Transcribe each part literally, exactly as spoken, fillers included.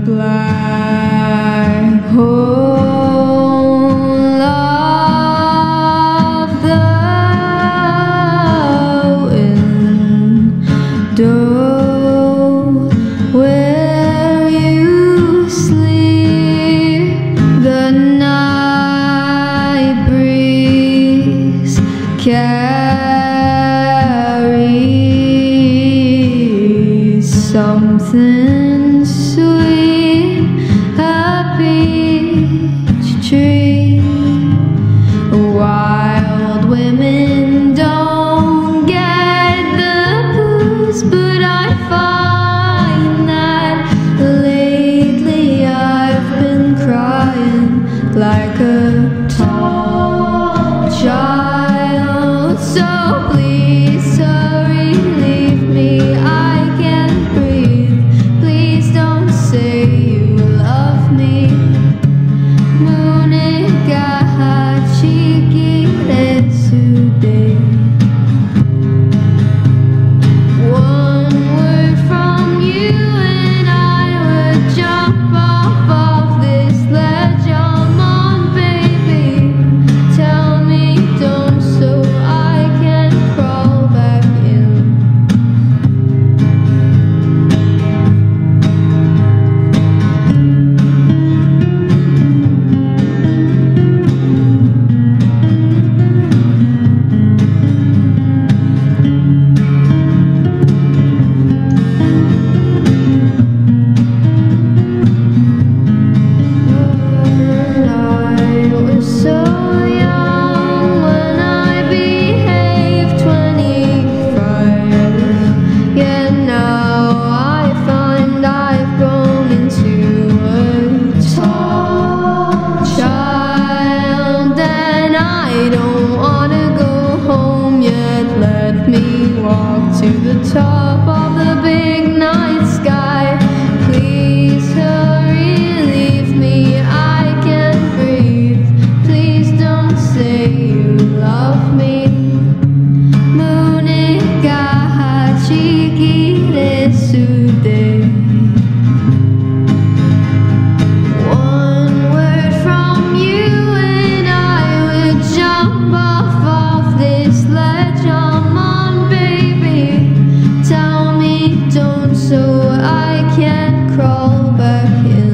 black hole of the window where you sleep. The night breeze carries something sweet, a peach tree. Wild women don't get the blues, but I find that lately I've been crying like a tall child. So please hurry, leave me, I can't breathe. Please don't say you love me. Monica Chigire Sude. One word from you and I would jump off of this ledge. I'm on, baby. Tell me don't, so I can crawl back in. I was so young when I behaved twenty-five. Yeah, now I find I've grown into a tall child, and I don't wanna go home yet. Let me walk to the top of the big night sky. Please hurry, leave me, I can't breathe. Please don't say you love me. Monica Chigire Sude. One word from you and I would jump off of this ledge. I'm on, baby. Tell me don't, so I can crawl back in.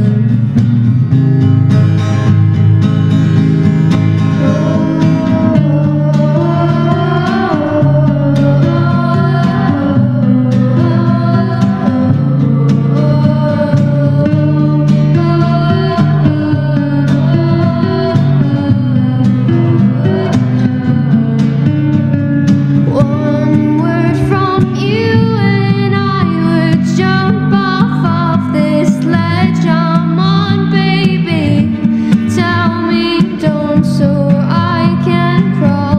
One word from you and I would jump off of this ledge. I'm on, baby. Tell me don't, so I can crawl